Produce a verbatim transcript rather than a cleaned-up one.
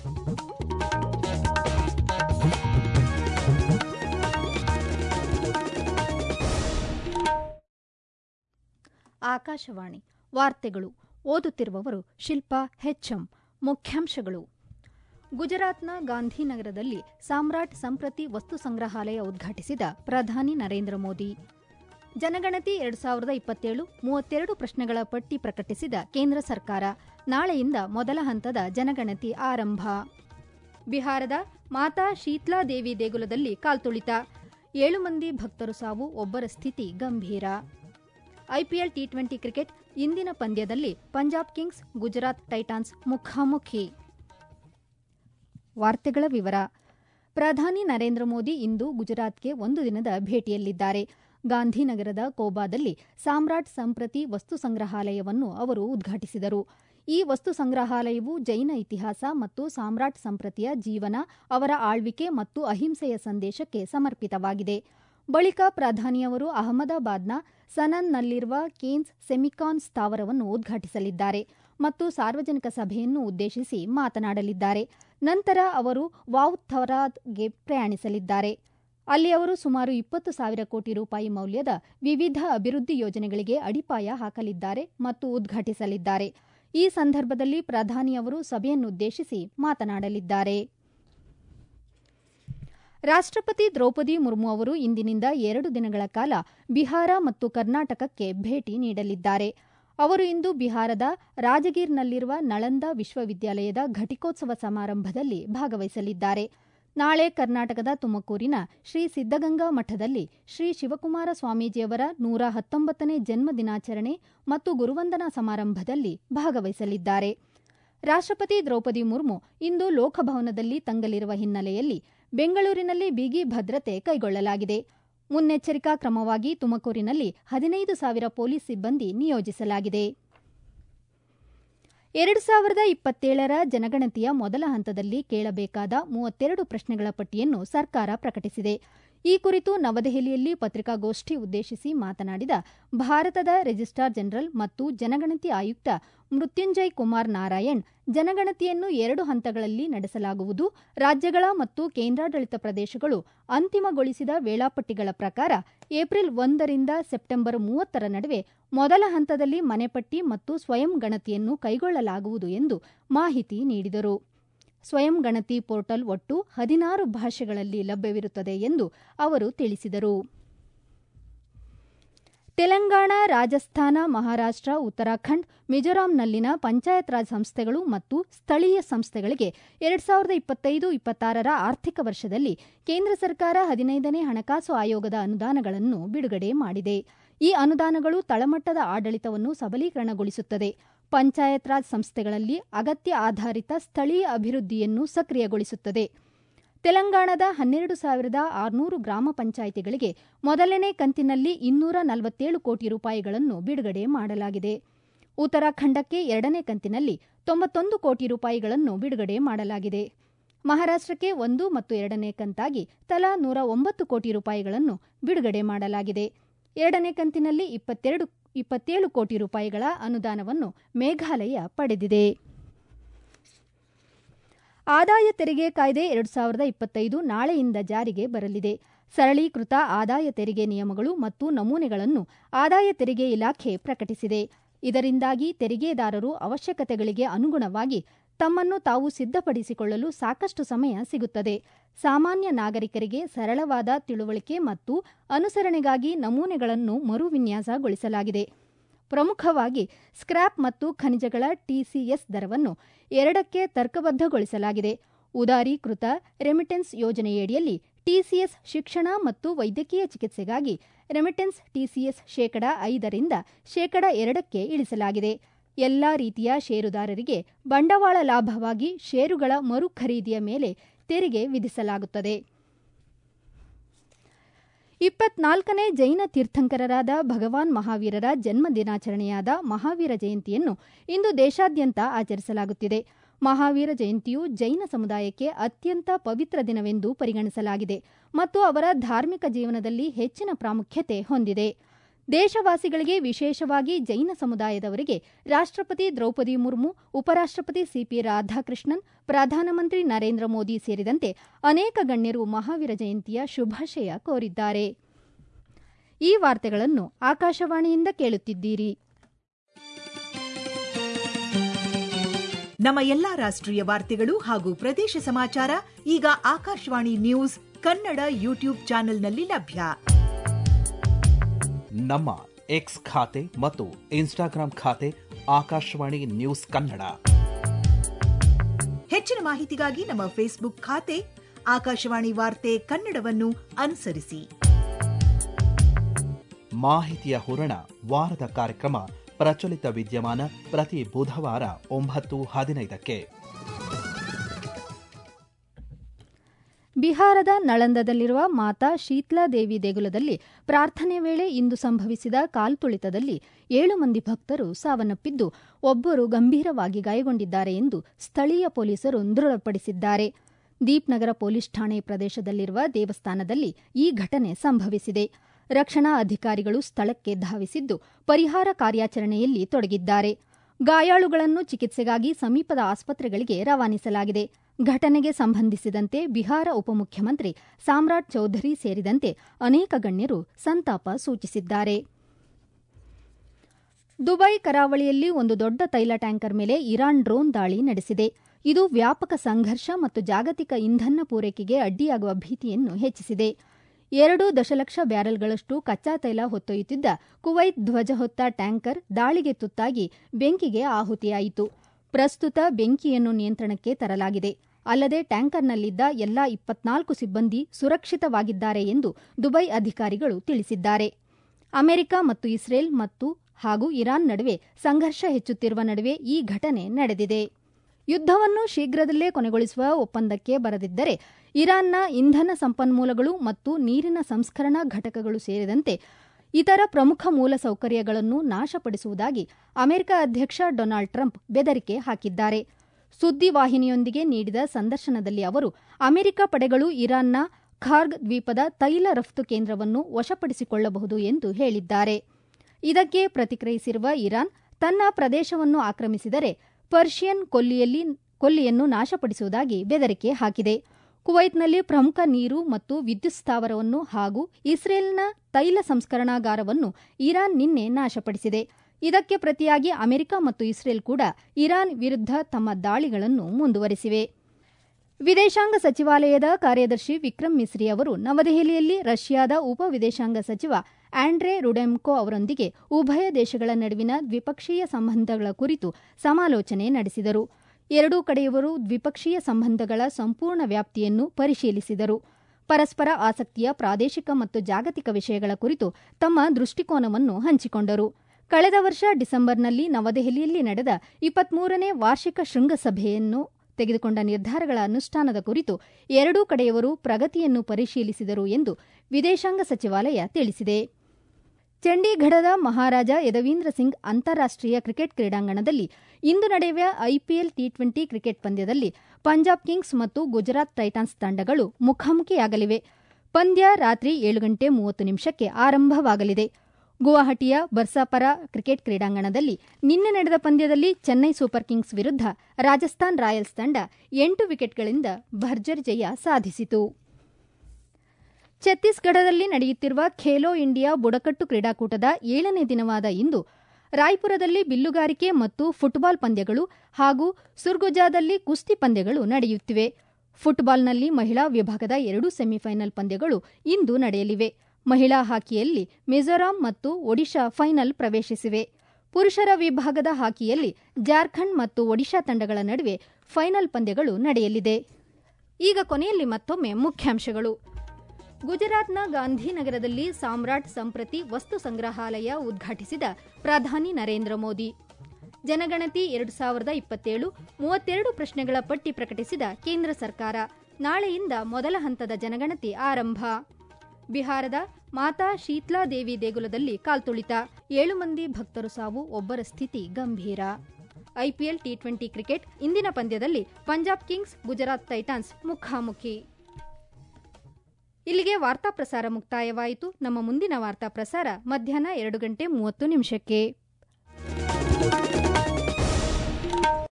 ಆಕಾಶವಾಣಿ ವಾರ್ತೆಗಳು. ಓದುತ್ತಿರುವವರು ಶಿಲ್ಪಾ ಹೆಚ್ಎಂ. ಮುಖ್ಯಾಂಶಗಳು. ಗುಜರಾತ್ನ ಗಾಂಧಿನಗರದಲ್ಲಿ ಸಾಮ್ರಾಟ್ ಸಂಪ್ರತಿ ವಸ್ತು ಸಂಗ್ರಹಾಲಯ ಉದ್ಘಾಟಿಸಿದ ಪ್ರಧಾನಿ ನರೇಂದ್ರ ಮೋದಿ. ಜನಗಣತಿ ಎರಡು ಸಾವಿರದ ಇಪ್ಪತ್ತೇಳು ಮೂವತ್ತೆರಡು ಪ್ರಶ್ನೆಗಳ ಪಟ್ಟಿ ಪ್ರಕಟಿಸಿದ ಕೇಂದ್ರ ಸರ್ಕಾರ. ನಾಳೆಯಿಂದ ಮೊದಲ ಹಂತದ ಜನಗಣತಿ ಆರಂಭ. ಬಿಹಾರದ ಮಾತಾ ಶೀತ್ಲಾದೇವಿ ದೇಗುಲದಲ್ಲಿ ಕಾಲ್ತುಳಿತ. ಏಳು ಮಂದಿ ಭಕ್ತರು ಸಾವು, ಒಬ್ಬರ ಸ್ಥಿತಿ ಗಂಭೀರ. ಐಪಿಎಲ್ ಟಿ ಟ್ವೆಂಟಿ ಕ್ರಿಕೆಟ್ ಇಂದಿನ ಪಂದ್ಯದಲ್ಲಿ ಪಂಜಾಬ್ ಕಿಂಗ್ಸ್ ಗುಜರಾತ್ ಟೈಟಾನ್ಸ್ ಮುಖಾಮುಖಿ. ವಾರ್ತೆಗಳ ವಿವರ. ಪ್ರಧಾನಿ ನರೇಂದ್ರ ಮೋದಿ ಇಂದು ಗುಜರಾತ್ಗೆ ಒಂದು ದಿನದ ಭೇಟಿಯಲ್ಲಿದ್ದಾರೆ. ಗಾಂಧಿನಗರದ ಕೋಬಾದಲ್ಲಿ ಸಾಮ್ರಾಟ್ ಸಂಪ್ರತಿ ವಸ್ತು ಸಂಗ್ರಹಾಲಯವನ್ನು ಅವರು ಉದ್ಘಾಟಿಸಿದರು. ಈ ವಸ್ತು ಸಂಗ್ರಹಾಲಯವು ಜೈನ ಇತಿಹಾಸ ಮತ್ತು ಸಾಮ್ರಾಟ್ ಸಂಪ್ರತಿಯ ಜೀವನ, ಅವರ ಆಳ್ವಿಕೆ ಮತ್ತು ಅಹಿಂಸೆಯ ಸಂದೇಶಕ್ಕೆ ಸಮರ್ಪಿತವಾಗಿದೆ. ಬಳಿಕ ಪ್ರಧಾನಿಯವರು ಅಹಮದಾಬಾದ್ನ ಸನನ್ನಲ್ಲಿರುವ ಕೇನ್ಸ್ ಸೆಮಿಕಾನ್ ಸ್ಥಾವರವನ್ನು ಉದ್ಘಾಟಿಸಲಿದ್ದಾರೆ ಮತ್ತು ಸಾರ್ವಜನಿಕ ಸಭೆಯನ್ನು ಉದ್ದೇಶಿಸಿ ಮಾತನಾಡಲಿದ್ದಾರೆ. ನಂತರ ಅವರು ವಾವ್ಥರಾದ್ಗೆ ಪ್ರಯಾಣಿಸಲಿದ್ದಾರೆ. ಅಲ್ಲಿ ಅವರು ಸುಮಾರು ಇಪ್ಪತ್ತು ಸಾವಿರ ಕೋಟಿ ರೂಪಾಯಿ ಮೌಲ್ಯದ ವಿವಿಧ ಅಭಿವೃದ್ಧಿ ಯೋಜನೆಗಳಿಗೆ ಅಡಿಪಾಯ ಹಾಕಲಿದ್ದಾರೆ ಮತ್ತು ಉದ್ಘಾಟಿಸಲಿದ್ದಾರೆ. ಈ ಸಂದರ್ಭದಲ್ಲಿ ಪ್ರಧಾನಿಯವರು ಸಭೆಯನ್ನುದ್ದೇಶಿಸಿ ಮಾತನಾಡಲಿದ್ದಾರೆ. ರಾಷ್ಟ್ರಪತಿ ದ್ರೌಪದಿ ಮುರ್ಮು ಅವರು ಇಂದಿನಿಂದ ಎರಡು ದಿನಗಳ ಕಾಲ ಬಿಹಾರ ಮತ್ತು ಕರ್ನಾಟಕಕ್ಕೆ ಭೇಟಿ ನೀಡಲಿದ್ದಾರೆ. ಅವರು ಇಂದು ಬಿಹಾರದ ರಾಜಗೀರ್ನಲ್ಲಿರುವ ನಳಂದ ವಿಶ್ವವಿದ್ಯಾಲಯದ ಘಟಿಕೋತ್ಸವ ಸಮಾರಂಭದಲ್ಲಿ ಭಾಗವಹಿಸಲಿದ್ದಾರೆ. ನಾಳೆ ಕರ್ನಾಟಕದ ತುಮಕೂರಿನ ಶ್ರೀ ಸಿದ್ದಗಂಗಾ ಮಠದಲ್ಲಿ ಶ್ರೀ ಶಿವಕುಮಾರ ಸ್ವಾಮೀಜಿಯವರ ನೂರ ಹತ್ತೊಂಬತ್ತನೇ ಜನ್ಮ ದಿನಾಚರಣೆ ಮತ್ತು ಗುರುವಂದನಾ ಸಮಾರಂಭದಲ್ಲಿ ಭಾಗವಹಿಸಲಿದ್ದಾರೆ. ರಾಷ್ಟ್ರಪತಿ ದ್ರೌಪದಿ ಮುರ್ಮು ಇಂದು ಲೋಕಭವನದಲ್ಲಿ ತಂಗಲಿರುವ ಹಿನ್ನೆಲೆಯಲ್ಲಿ ಬೆಂಗಳೂರಿನಲ್ಲಿ ಬಿಗಿ ಭದ್ರತೆ ಕೈಗೊಳ್ಳಲಾಗಿದೆ. ಮುನ್ನೆಚ್ಚರಿಕಾ ಕ್ರಮವಾಗಿ ತುಮಕೂರಿನಲ್ಲಿ ಹದಿನೈದು ಸಾವಿರ ಪೊಲೀಸ್ ಸಿಬ್ಬಂದಿ ನಿಯೋಜಿಸಲಾಗಿದೆ. ಎರಡು ಸಾವಿರದ ಇಪ್ಪತ್ತೇಳರ ಜನಗಣತಿಯ ಮೊದಲ ಹಂತದಲ್ಲಿ ಕೇಳಬೇಕಾದ ಮೂವತ್ತೆರಡು ಪ್ರಶ್ನೆಗಳ ಪಟ್ಟಿಯನ್ನು ಸರ್ಕಾರ ಪ್ರಕಟಿಸಿದೆ. ಈ ಕುರಿತು ನವದೆಹಲಿಯಲ್ಲಿ ಪತ್ರಿಕಾಗೋಷ್ಠಿ ಉದ್ದೇಶಿಸಿ ಮಾತನಾಡಿದ ಭಾರತದ ರಿಜಿಸ್ಟ್ರಾರ್ ಜನರಲ್ ಮತ್ತು ಜನಗಣತಿ ಆಯುಕ್ತ ಮೃತ್ಯುಂಜಯ್ ಕುಮಾರ್ ನಾರಾಯಣ್, ಜನಗಣತಿಯನ್ನು ಎರಡು ಹಂತಗಳಲ್ಲಿ ನಡೆಸಲಾಗುವುದು. ರಾಜ್ಯಗಳ ಮತ್ತು ಕೇಂದ್ರಾಡಳಿತ ಪ್ರದೇಶಗಳು ಅಂತಿಮಗೊಳಿಸಿದ ವೇಳಾಪಟ್ಟಿಗಳ ಪ್ರಕಾರ ಏಪ್ರಿಲ್ ಒಂದರಿಂದ ಸೆಪ್ಟೆಂಬರ್ ಮೂವತ್ತರ ನಡುವೆ ಮೊದಲ ಹಂತದಲ್ಲಿ ಮನೆಪಟ್ಟಿ ಮತ್ತು ಸ್ವಯಂ ಗಣತಿಯನ್ನು ಕೈಗೊಳ್ಳಲಾಗುವುದು ಎಂದು ಮಾಹಿತಿ ನೀಡಿದರು. ಸ್ವಯಂ ಗಣತಿ ಪೋರ್ಟಲ್ ಒಟ್ಟು ಹದಿನಾರು ಭಾಷೆಗಳಲ್ಲಿ ಲಭ್ಯವಿರುತ್ತದೆ ಎಂದು ಅವರು ತಿಳಿಸಿದರು. ತೆಲಂಗಾಣ, ರಾಜಸ್ಥಾನ, ಮಹಾರಾಷ್ಟ್ರ, ಉತ್ತರಾಖಂಡ್, ಮಿಜೋರಾಂನಲ್ಲಿನ ಪಂಚಾಯತ್ ರಾಜ್ ಸಂಸ್ಥೆಗಳು ಮತ್ತು ಸ್ಥಳೀಯ ಸಂಸ್ಥೆಗಳಿಗೆ ಎರಡು ಸಾವಿರದ ಇಪ್ಪತ್ತೈದು ಇಪ್ಪತ್ತಾರರ ಆರ್ಥಿಕ ವರ್ಷದಲ್ಲಿ ಕೇಂದ್ರ ಸರ್ಕಾರ ಹದಿನೈದನೇ ಹಣಕಾಸು ಆಯೋಗದ ಅನುದಾನಗಳನ್ನು ಬಿಡುಗಡೆ ಮಾಡಿದೆ. ಈ ಅನುದಾನಗಳು ತಳಮಟ್ಟದ ಆಡಳಿತವನ್ನು ಸಬಲೀಕರಣಗೊಳಿಸುತ್ತದೆ. ಪಂಚಾಯತ್ ರಾಜ್ ಸಂಸ್ಥೆಗಳಲ್ಲಿ ಅಗತ್ಯ ಆಧಾರಿತ ಸ್ಥಳೀಯ ಅಭಿವೃದ್ಧಿಯನ್ನು ಸಕ್ರಿಯಗೊಳಿಸುತ್ತದೆ. ತೆಲಂಗಾಣದ ಹನ್ನೆರಡು ಸಾವಿರದ ಆರುನೂರು ಗ್ರಾಮ ಪಂಚಾಯಿತಿಗಳಿಗೆ ಮೊದಲನೇ ಕಂತಿನಲ್ಲಿ ಇನ್ನೂರ ನಲವತ್ತೇಳು ಕೋಟಿ ರೂಪಾಯಿಗಳನ್ನು ಬಿಡುಗಡೆ ಮಾಡಲಾಗಿದೆ. ಉತ್ತರಾಖಂಡಕ್ಕೆ ಎರಡನೇ ಕಂತಿನಲ್ಲಿ ತೊಂಬತ್ತೊಂದು ಕೋಟಿ ರೂಪಾಯಿಗಳನ್ನು ಬಿಡುಗಡೆ ಮಾಡಲಾಗಿದೆ. ಮಹಾರಾಷ್ಟ್ರಕ್ಕೆ ಒಂದು ಮತ್ತು ಎರಡನೇ ಕಂತಾಗಿ ತಲಾ ನೂರ ಒಂಬತ್ತು ಕೋಟಿ ರೂಪಾಯಿಗಳನ್ನು ಬಿಡುಗಡೆ ಮಾಡಲಾಗಿದೆ. ಎರಡನೇ ಕಂತಿನಲ್ಲಿ ಇಪ್ಪತ್ತೆರಡು ಇಪ್ಪತ್ತೇಳು ಕೋಟಿ ರೂಪಾಯಿಗಳ ಅನುದಾನವನ್ನು ಮೇಘಾಲಯ ಪಡೆದಿದೆ. ಆದಾಯ ತೆರಿಗೆ ಕಾಯ್ದೆ ಎರಡು ಸಾವಿರದ ಇಪ್ಪತ್ತೈದು ನಾಳೆಯಿಂದ ಜಾರಿಗೆ ಬರಲಿದೆ. ಸರಳೀಕೃತ ಆದಾಯ ತೆರಿಗೆ ನಿಯಮಗಳು ಮತ್ತು ನಮೂನೆಗಳನ್ನು ಆದಾಯ ತೆರಿಗೆ ಇಲಾಖೆ ಪ್ರಕಟಿಸಿದೆ. ಇದರಿಂದಾಗಿ ತೆರಿಗೆದಾರರು ಅವಶ್ಯಕತೆಗಳಿಗೆ ಅನುಗುಣವಾಗಿ ತಮ್ಮನ್ನು ತಾವು ಸಿದ್ಧಪಡಿಸಿಕೊಳ್ಳಲು ಸಾಕಷ್ಟು ಸಮಯ ಸಿಗುತ್ತದೆ. ಸಾಮಾನ್ಯ ನಾಗರಿಕರಿಗೆ ಸರಳವಾದ ತಿಳುವಳಿಕೆ ಮತ್ತು ಅನುಸರಣೆಗಾಗಿ ನಮೂನೆಗಳನ್ನು ಮರುವಿನ್ಯಾಸಗೊಳಿಸಲಾಗಿದೆ. ಪ್ರಮುಖವಾಗಿ ಸ್ಕ್ರ್ಯಾಪ್ ಮತ್ತು ಖನಿಜಗಳ ಟಿಸಿಎಸ್ ದರವನ್ನು ಎರಡಕ್ಕೆ ತರ್ಕಬದ್ಧಗೊಳಿಸಲಾಗಿದೆ. ಉದಾರೀಕೃತ ರೆಮಿಟೆನ್ಸ್ ಯೋಜನೆಯಡಿಯಲ್ಲಿ ಟಿಸಿಎಸ್ ಶಿಕ್ಷಣ ಮತ್ತು ವೈದ್ಯಕೀಯ ಚಿಕಿತ್ಸೆಗಾಗಿ ರೆಮಿಟೆನ್ಸ್ ಟಿಸಿಎಸ್ ಶೇಕಡ ಐದರಿಂದ ಶೇಕಡ ಎರಡಕ್ಕೆ ಇಳಿಸಲಾಗಿದೆ. ಎಲ್ಲಾ ರೀತಿಯ ಷೇರುದಾರರಿಗೆ ಬಂಡವಾಳ ಲಾಭವಾಗಿ ಷೇರುಗಳ ಮರು ಖರೀದಿಯ ಮೇಲೆ ತೆರಿಗೆ ವಿಧಿಸಲಾಗುತ್ತದೆ. ಇಪ್ಪತ್ನಾಲ್ಕನೇ ಜೈನ ತೀರ್ಥಂಕರರಾದ ಭಗವಾನ್ ಮಹಾವೀರರ ಜನ್ಮ ದಿನಾಚರಣೆಯಾದ ಮಹಾವೀರ ಜಯಂತಿಯನ್ನು ಇಂದು ದೇಶಾದ್ಯಂತ ಆಚರಿಸಲಾಗುತ್ತಿದೆ. ಮಹಾವೀರ ಜಯಂತಿಯು ಜೈನ ಸಮುದಾಯಕ್ಕೆ ಅತ್ಯಂತ ಪವಿತ್ರ ದಿನವೆಂದು ಪರಿಗಣಿಸಲಾಗಿದೆ ಮತ್ತು ಅವರ ಧಾರ್ಮಿಕ ಜೀವನದಲ್ಲಿ ಹೆಚ್ಚಿನ ಪ್ರಾಮುಖ್ಯತೆ ಹೊಂದಿದೆ. ದೇಶವಾಸಿಗಳಿಗೆ, ವಿಶೇಷವಾಗಿ ಜೈನ ಸಮುದಾಯದವರಿಗೆ ರಾಷ್ಟ್ರಪತಿ ದ್ರೌಪದಿ ಮುರ್ಮು, ಉಪರಾಷ್ಟ್ರಪತಿ ಸಿಪಿ ರಾಧಾಕೃಷ್ಣನ್, ಪ್ರಧಾನಮಂತ್ರಿ ನರೇಂದ್ರ ಮೋದಿ ಸೇರಿದಂತೆ ಅನೇಕ ಗಣ್ಯರು ಮಹಾವೀರ ಜಯಂತಿಯ ಶುಭಾಶಯ ಕೋರಿದ್ದಾರೆ. ಈ ವಾರ್ತೆಗಳನ್ನು ಆಕಾಶವಾಣಿಯಿಂದ ಕೇಳುತ್ತಿದ್ದೀರಿ. ನಮ್ಮ ಎಲ್ಲಾ ರಾಷ್ಟ್ರೀಯ ವಾರ್ತೆಗಳು ಹಾಗೂ ಪ್ರದೇಶ ಸಮಾಚಾರ ಈಗ ಆಕಾಶವಾಣಿ ನ್ಯೂಸ್ ಕನ್ನಡ ಯೂಟ್ಯೂಬ್ ಚಾನೆಲ್ನಲ್ಲಿ ಲಭ್ಯ. ನಮ್ಮ ಎಕ್ಸ್ ಖಾತೆ ಮತ್ತು ಇನ್ಸ್ಟಾಗ್ರಾಂ ಖಾತೆ ಆಕಾಶವಾಣಿ ನ್ಯೂಸ್ ಕನ್ನಡ. ಹೆಚ್ಚಿನ ಮಾಹಿತಿಗಾಗಿ ನಮ್ಮ ಫೇಸ್ಬುಕ್ ಖಾತೆ ಆಕಾಶವಾಣಿ ವಾರ್ತೆ ಕನ್ನಡವನ್ನು ಅನುಸರಿಸಿ. ಮಾಹಿತಿಯ ಹೂರಣ ವಾರದ ಕಾರ್ಯಕ್ರಮ ಪ್ರಚಲಿತ ವಿದ್ಯಮಾನ ಪ್ರತಿ ಬುಧವಾರ ಒಂಬತ್ತು ಹದಿನೈದಕ್ಕೆ. ಬಿಹಾರದ ನಳಂದದಲ್ಲಿರುವ ಮಾತಾ ಶೀತ್ಲಾದೇವಿ ದೇಗುಲದಲ್ಲಿ ಪ್ರಾರ್ಥನೆ ವೇಳೆ ಇಂದು ಸಂಭವಿಸಿದ ಕಾಲ್ತುಳಿತದಲ್ಲಿ ಏಳು ಮಂದಿ ಭಕ್ತರು ಸಾವನ್ನಪ್ಪಿದ್ದು, ಒಬ್ಬರು ಗಂಭೀರವಾಗಿ ಗಾಯಗೊಂಡಿದ್ದಾರೆ ಎಂದು ಸ್ಥಳೀಯ ಪೊಲೀಸರು ದೃಢಪಡಿಸಿದ್ದಾರೆ. ದೀಪ್ನಗರ ಪೊಲೀಸ್ ಠಾಣೆ ಪ್ರದೇಶದಲ್ಲಿರುವ ದೇವಸ್ಥಾನದಲ್ಲಿ ಈ ಘಟನೆ ಸಂಭವಿಸಿದೆ. ರಕ್ಷಣಾ ಅಧಿಕಾರಿಗಳು ಸ್ಥಳಕ್ಕೆ ಧಾವಿಸಿದ್ದು ಪರಿಹಾರ ಕಾರ್ಯಾಚರಣೆಯಲ್ಲಿ ತೊಡಗಿದ್ದಾರೆ. ಗಾಯಾಳುಗಳನ್ನು ಚಿಕಿತ್ಸೆಗಾಗಿ ಸಮೀಪದ ಆಸ್ಪತ್ರೆಗಳಿಗೆ ರವಾನಿಸಲಾಗಿದೆ. ಘಟನೆಗೆ ಸಂಬಂಧಿಸಿದಂತೆ ಬಿಹಾರ ಉಪಮುಖ್ಯಮಂತ್ರಿ ಸಾಮ್ರಾಟ್ ಚೌಧರಿ ಸೇರಿದಂತೆ ಅನೇಕ ಗಣ್ಯರು ಸಂತಾಪ ಸೂಚಿಸಿದ್ದಾರೆ. ದುಬೈ ಕರಾವಳಿಯಲ್ಲಿ ಒಂದು ದೊಡ್ಡ ತೈಲ ಟ್ಯಾಂಕರ್ ಮೇಲೆ ಇರಾನ್ ಡ್ರೋನ್ ದಾಳಿ ನಡೆಸಿದೆ. ಇದು ವ್ಯಾಪಕ ಸಂಘರ್ಷ ಮತ್ತು ಜಾಗತಿಕ ಇಂಧನ ಪೂರೈಕೆಗೆ ಅಡ್ಡಿಯಾಗುವ ಭೀತಿಯನ್ನು ಹೆಚ್ಚಿಸಿದೆ. ಎರಡು ದಶಲಕ್ಷ ಬ್ಯಾರೆಲ್ಗಳಷ್ಟು ಕಚ್ಚಾ ತೈಲ ಹೊತ್ತೊಯ್ಯುತ್ತಿದ್ದ ಕುವೈತ್ ಧ್ವಜ ಹೊತ್ತ ಟ್ಯಾಂಕರ್ ದಾಳಿಗೆ ತುತ್ತಾಗಿ ಬೆಂಕಿಗೆ ಆಹುತಿಯಾಯಿತು. ಪ್ರಸ್ತುತ ಬೆಂಕಿಯನ್ನು ನಿಯಂತ್ರಣಕ್ಕೆ ತರಲಾಗಿದೆ. ಅಲ್ಲದೆ ಟ್ಯಾಂಕರ್ನಲ್ಲಿದ್ದ ಎಲ್ಲಾ ಇಪ್ಪತ್ನಾಲ್ಕು ಸಿಬ್ಬಂದಿ ಸುರಕ್ಷಿತವಾಗಿದ್ದಾರೆ ಎಂದು ದುಬೈ ಅಧಿಕಾರಿಗಳು ತಿಳಿಸಿದ್ದಾರೆ. ಅಮೆರಿಕ ಮತ್ತು ಇಸ್ರೇಲ್ ಮತ್ತು ಹಾಗೂ ಇರಾನ್ ನಡುವೆ ಸಂಘರ್ಷ ಹೆಚ್ಚುತ್ತಿರುವ ನಡುವೆ ಈ ಘಟನೆ ನಡೆದಿದೆ. ಯುದ್ಧವನ್ನು ಶೀಘ್ರದಲ್ಲೇ ಕೊನೆಗೊಳಿಸುವ ಒಪ್ಪಂದಕ್ಕೆ ಬರದಿದ್ದರೆ ಇರಾನ್ನ ಇಂಧನ ಸಂಪನ್ಮೂಲಗಳು ಮತ್ತು ನೀರಿನ ಸಂಸ್ಕರಣಾ ಘಟಕಗಳು ಸೇರಿದಂತೆ ಇತರ ಪ್ರಮುಖ ಮೂಲಸೌಕರ್ಯಗಳನ್ನು ನಾಶಪಡಿಸುವುದಾಗಿ ಅಮೆರಿಕ ಅಧ್ಯಕ್ಷ ಡೊನಾಲ್ಡ್ ಟ್ರಂಪ್ ಬೆದರಿಕೆ ಹಾಕಿದ್ದಾರೆ. ಸುದ್ದಿವಾಹಿನಿಯೊಂದಿಗೆ ನೀಡಿದ ಸಂದರ್ಶನದಲ್ಲಿ ಅವರು ಅಮೆರಿಕ ಪಡೆಗಳು ಇರಾನ್ನ ಖಾರ್ಗ್ ದ್ವೀಪದ ತೈಲ ರಫ್ತು ಕೇಂದ್ರವನ್ನು ವಶಪಡಿಸಿಕೊಳ್ಳಬಹುದು ಎಂದು ಹೇಳಿದ್ದಾರೆ. ಇದಕ್ಕೆ ಪ್ರತಿಕ್ರಿಯಿಸಿರುವ ಇರಾನ್ ತನ್ನ ಪ್ರದೇಶವನ್ನು ಆಕ್ರಮಿಸಿದರೆ ಪರ್ಷಿಯನ್ ಕೊಲ್ಲಿಯಲ್ಲಿ ಕೊಲ್ಲಿಯನ್ನು ನಾಶಪಡಿಸುವುದಾಗಿ ಬೆದರಿಕೆ ಹಾಕಿದೆ. ಕುವೈತ್ನಲ್ಲಿ ಪ್ರಮುಖ ನೀರು ಮತ್ತು ವಿದ್ಯುತ್ ಸ್ಥಾವರವನ್ನು ಹಾಗೂ ಇಸ್ರೇಲ್ನ ತೈಲ ಸಂಸ್ಕರಣಾಗಾರವನ್ನು ಇರಾನ್ ನಿನ್ನೆ ನಾಶಪಡಿಸಿದೆ. ಇದಕ್ಕೆ ಪ್ರತಿಯಾಗಿ ಅಮೆರಿಕ ಮತ್ತು ಇಸ್ರೇಲ್ ಕೂಡ ಇರಾನ್ ವಿರುದ್ಧ ತಮ್ಮ ದಾಳಿಗಳನ್ನು ಮುಂದುವರೆಸಿವೆ. ವಿದೇಶಾಂಗ ಸಚಿವಾಲಯದ ಕಾರ್ಯದರ್ಶಿ ವಿಕ್ರಮ್ ಮಿಸ್ರಿ ಅವರು ನವದೆಹಲಿಯಲ್ಲಿ ರಷ್ಯಾದ ಉಪ ವಿದೇಶಾಂಗ ಸಚಿವ ಆಂಡ್ರೆ ರುಡೆಮ್ಕೋ ಅವರೊಂದಿಗೆ ಉಭಯ ದೇಶಗಳ ನಡುವಿನ ದ್ವಿಪಕ್ಷೀಯ ಸಂಬಂಧಗಳ ಕುರಿತು ಸಮಾಲೋಚನೆ ನಡೆಸಿದರು. ಎರಡೂ ಕಡೆಯವರು ದ್ವಿಪಕ್ಷೀಯ ಸಂಬಂಧಗಳ ಸಂಪೂರ್ಣ ವ್ಯಾಪ್ತಿಯನ್ನು ಪರಿಶೀಲಿಸಿದರು. ಪರಸ್ಪರ ಆಸಕ್ತಿಯ ಪ್ರಾದೇಶಿಕ ಮತ್ತು ಜಾಗತಿಕ ವಿಷಯಗಳ ಕುರಿತು ತಮ್ಮ ದೃಷ್ಟಿಕೋನವನ್ನು ಹಂಚಿಕೊಂಡರು. ಕಳೆದ ವರ್ಷ ಡಿಸೆಂಬರ್ನಲ್ಲಿ ನವದೆಹಲಿಯಲ್ಲಿ ನಡೆದ ಇಪ್ಪತ್ಮೂರನೇ ವಾರ್ಷಿಕ ಶೃಂಗಸಭೆಯನ್ನು ತೆಗೆದುಕೊಂಡ ನಿರ್ಧಾರಗಳ ಅನುಷ್ಠಾನದ ಕುರಿತು ಎರಡೂ ಕಡೆಯವರು ಪ್ರಗತಿಯನ್ನು ಪರಿಶೀಲಿಸಿದರು ಎಂದು ವಿದೇಶಾಂಗ ಸಚಿವಾಲಯ ತಿಳಿಸಿದೆ. ಚಂಡೀಗಢದ ಮಹಾರಾಜ ಯದವೀಂದ್ರ ಸಿಂಗ್ ಅಂತಾರಾಷ್ಟೀಯ ಕ್ರಿಕೆಟ್ ಕ್ರೀಡಾಂಗಣದಲ್ಲಿ ಇಂದು ನಡೆಯುವ ಐಪಿಎಲ್ ಟಿ ಟ್ವೆಂಟಿ ಕ್ರಿಕೆಟ್ ಪಂದ್ಯದಲ್ಲಿ ಪಂಜಾಬ್ ಕಿಂಗ್ಸ್ ಮತ್ತು ಗುಜರಾತ್ ಟೈಟಾನ್ಸ್ ತಂಡಗಳು ಮುಖಾಮುಖಿಯಾಗಲಿವೆ. ಪಂದ್ಯ ರಾತ್ರಿ ಏಳು ಗಂಟೆ ಮೂವತ್ತು ನಿಮಿಷಕ್ಕೆ ಆರಂಭವಾಗಲಿದೆ. ಗುವಾಹಟಿಯ ಬರ್ಸಾಪರ ಕ್ರಿಕೆಟ್ ಕ್ರೀಡಾಂಗಣದಲ್ಲಿ ನಿನ್ನೆ ನಡೆದ ಪಂದ್ಯದಲ್ಲಿ ಚೆನ್ನೈ ಸೂಪರ್ ಕಿಂಗ್ಸ್ ವಿರುದ್ಧ ರಾಜಸ್ಥಾನ್ ರಾಯಲ್ಸ್ ತಂಡ ಎಂಟು ವಿಕೆಟ್ಗಳಿಂದ ಭರ್ಜರಿ ಜಯ ಸಾಧಿಸಿತು. ಛತ್ತೀಸ್ಗಢದಲ್ಲಿ ನಡೆಯುತ್ತಿರುವ ಖೇಲೋ ಇಂಡಿಯಾ ಬುಡಕಟ್ಟು ಕ್ರೀಡಾಕೂಟದ ಏಳನೇ ದಿನವಾದ ಇಂದು ರಾಯ್ಪುರದಲ್ಲಿ ಬಿಲ್ಲುಗಾರಿಕೆ ಮತ್ತು ಫುಟ್ಬಾಲ್ ಪಂದ್ಯಗಳು ಹಾಗೂ ಸುರ್ಗುಜಾದಲ್ಲಿ ಕುಸ್ತಿ ಪಂದ್ಯಗಳು ನಡೆಯುತ್ತಿವೆ. ಫುಟ್ಬಾಲ್ನಲ್ಲಿ ಮಹಿಳಾ ವಿಭಾಗದ ಎರಡು ಸೆಮಿಫೈನಲ್ ಪಂದ್ಯಗಳು ಇಂದು ನಡೆಯಲಿವೆ. ಮಹಿಳಾ ಹಾಕಿಯಲ್ಲಿ ಮಿಜೋರಾಂ ಮತ್ತು ಒಡಿಶಾ ಫೈನಲ್ ಪ್ರವೇಶಿಸಿವೆ. ಪುರುಷರ ವಿಭಾಗದ ಹಾಕಿಯಲ್ಲಿ ಜಾರ್ಖಂಡ್ ಮತ್ತು ಒಡಿಶಾ ತಂಡಗಳ ನಡುವೆ ಫೈನಲ್ ಪಂದ್ಯಗಳು ನಡೆಯಲಿದೆ. ಈಗ ಕೊನೆಯಲ್ಲಿ ಮತ್ತೊಮ್ಮೆ ಮುಖ್ಯಾಂಶಗಳು. ಗುಜರಾತ್ನ ಗಾಂಧಿನಗರದಲ್ಲಿ ಸಾಮ್ರಾಟ್ ಸಂಪ್ರತಿ ವಸ್ತು ಸಂಗ್ರಹಾಲಯ ಉದ್ಘಾಟಿಸಿದ ಪ್ರಧಾನಿ ನರೇಂದ್ರ ಮೋದಿ. ಜನಗಣತಿ ಎರಡು ಸಾವಿರದ ಇಪ್ಪತ್ತೇಳು ಮೂವತ್ತೆರಡು ಪ್ರಶ್ನೆಗಳ ಪಟ್ಟಿ ಪ್ರಕಟಿಸಿದ ಕೇಂದ್ರ ಸರ್ಕಾರ. ನಾಳೆಯಿಂದ ಮೊದಲ ಹಂತದ ಜನಗಣತಿ ಆರಂಭ. ಬಿಹಾರದ ಮಾತಾ ಶೀತ್ಲಾದೇವಿ ದೇಗುಲದಲ್ಲಿ ಕಾಲ್ತುಳಿತ, ಏಳು ಮಂದಿ ಭಕ್ತರು ಸಾವು, ಒಬ್ಬರ ಸ್ಥಿತಿ ಗಂಭೀರ. ಐಪಿಎಲ್ ಟಿ ಟ್ವೆಂಟಿ ಕ್ರಿಕೆಟ್ ಇಂದಿನ ಪಂದ್ಯದಲ್ಲಿ ಪಂಜಾಬ್ ಕಿಂಗ್ಸ್ ಗುಜರಾತ್ ಟೈಟಾನ್ಸ್ ಮುಖಾಮುಖಿ. ಇಲ್ಲಿಗೆ ವಾರ್ತಾ ಪ್ರಸಾರ ಮುಕ್ತಾಯವಾಯಿತು. ನಮ್ಮ ಮುಂದಿನ ವಾರ್ತಾ ಪ್ರಸಾರ ಮಧ್ಯಾಹ್ನ ಎರಡು ಗಂಟೆ ಮೂವತ್ತು ನಿಮಿಷಕ್ಕೆ.